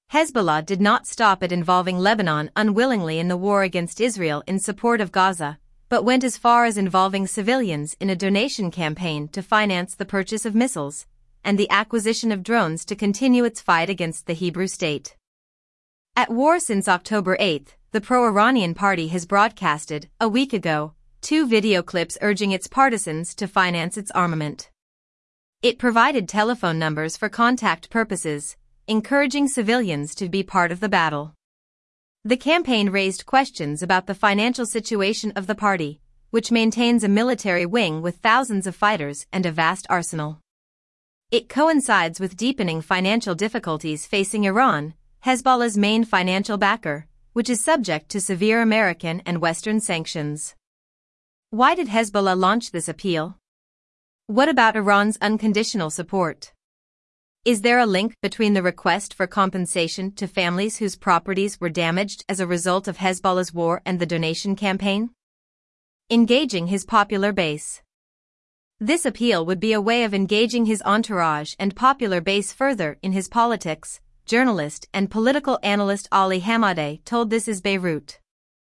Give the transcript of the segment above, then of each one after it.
Hezbollah did not stop at involving Lebanon unwillingly in the war against Israel in support of Gaza, but went as far as involving civilians in a donation campaign to finance the purchase of missiles and the acquisition of drones to continue its fight against the Hebrew state. At war since October 8, the pro-Iranian party has broadcasted, a week ago, 2 video clips urging its partisans to finance its armament. It provided telephone numbers for contact purposes, encouraging civilians to be part of the battle. The campaign raised questions about the financial situation of the party, which maintains a military wing with thousands of fighters and a vast arsenal. It coincides with deepening financial difficulties facing Iran, Hezbollah's main financial backer, which is subject to severe American and Western sanctions. Why did Hezbollah launch this appeal? What about Iran's unconditional support? Is there a link between the request for compensation to families whose properties were damaged as a result of Hezbollah's war and the donation campaign? Engaging his popular base. This appeal would be a way of engaging his entourage and popular base further in his politics, journalist and political analyst Ali Hamadeh told This Is Beirut.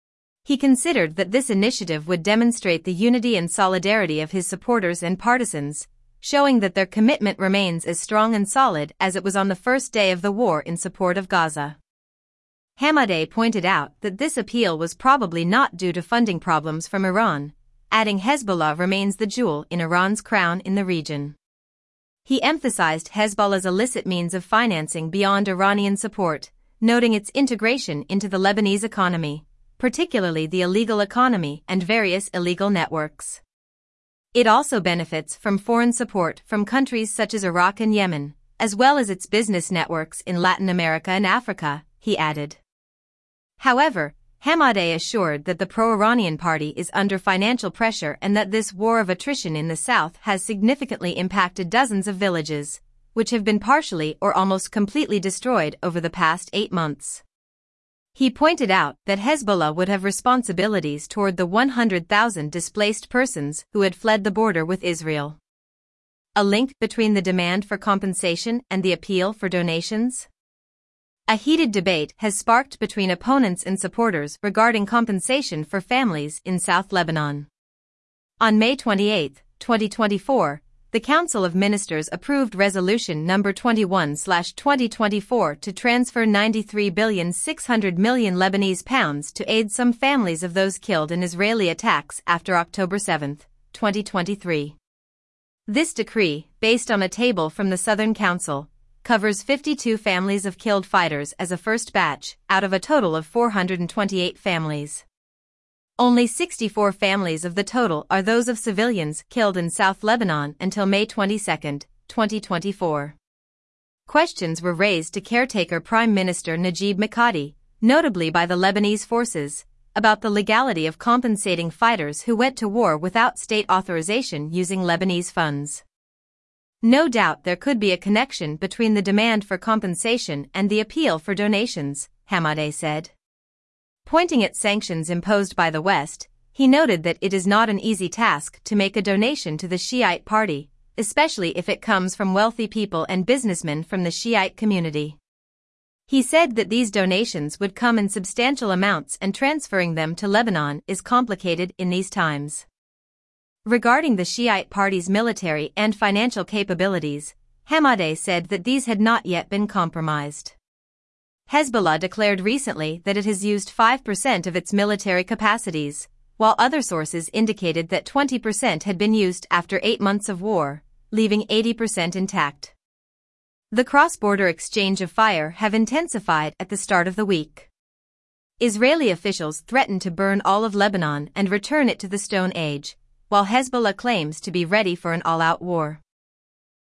He considered that this initiative would demonstrate the unity and solidarity of his supporters and partisans, showing that their commitment remains as strong and solid as it was on the first day of the war in support of Gaza. Hamadeh pointed out that this appeal was probably not due to funding problems from Iran, adding Hezbollah remains the jewel in Iran's crown in the region. He emphasized Hezbollah's illicit means of financing beyond Iranian support, noting its integration into the Lebanese economy, particularly the illegal economy and various illegal networks. It also benefits from foreign support from countries such as Iraq and Yemen, as well as its business networks in Latin America and Africa, he added. However, Hamadeh assured that the pro-Iranian party is under financial pressure and that this war of attrition in the south has significantly impacted dozens of villages, which have been partially or almost completely destroyed over the past 8 months. He pointed out that Hezbollah would have responsibilities toward the 100,000 displaced persons who had fled the border with Israel. A link between the demand for compensation and the appeal for donations? A heated debate has sparked between opponents and supporters regarding compensation for families in South Lebanon. On May 28, 2024, the Council of Ministers approved Resolution No. 21/2024 to transfer $93.6 billion Lebanese pounds to aid some families of those killed in Israeli attacks after October 7, 2023. This decree, based on a table from the Southern Council, covers 52 families of killed fighters as a first batch, out of a total of 428 families. Only 64 families of the total are those of civilians killed in South Lebanon until May 22, 2024. Questions were raised to caretaker Prime Minister Najib Mikati, notably by the Lebanese forces, about the legality of compensating fighters who went to war without state authorization using Lebanese funds. No doubt there could be a connection between the demand for compensation and the appeal for donations, Hamadeh said. Pointing at sanctions imposed by the West, he noted that it is not an easy task to make a donation to the Shiite party, especially if it comes from wealthy people and businessmen from the Shiite community. He said that these donations would come in substantial amounts and transferring them to Lebanon is complicated in these times. Regarding the Shiite party's military and financial capabilities, Hamadeh said that these had not yet been compromised. Hezbollah declared recently that it has used 5% of its military capacities, while other sources indicated that 20% had been used after 8 months of war, leaving 80% intact. The cross-border exchange of fire have intensified at the start of the week. Israeli officials threaten to burn all of Lebanon and return it to the Stone Age, while Hezbollah claims to be ready for an all-out war.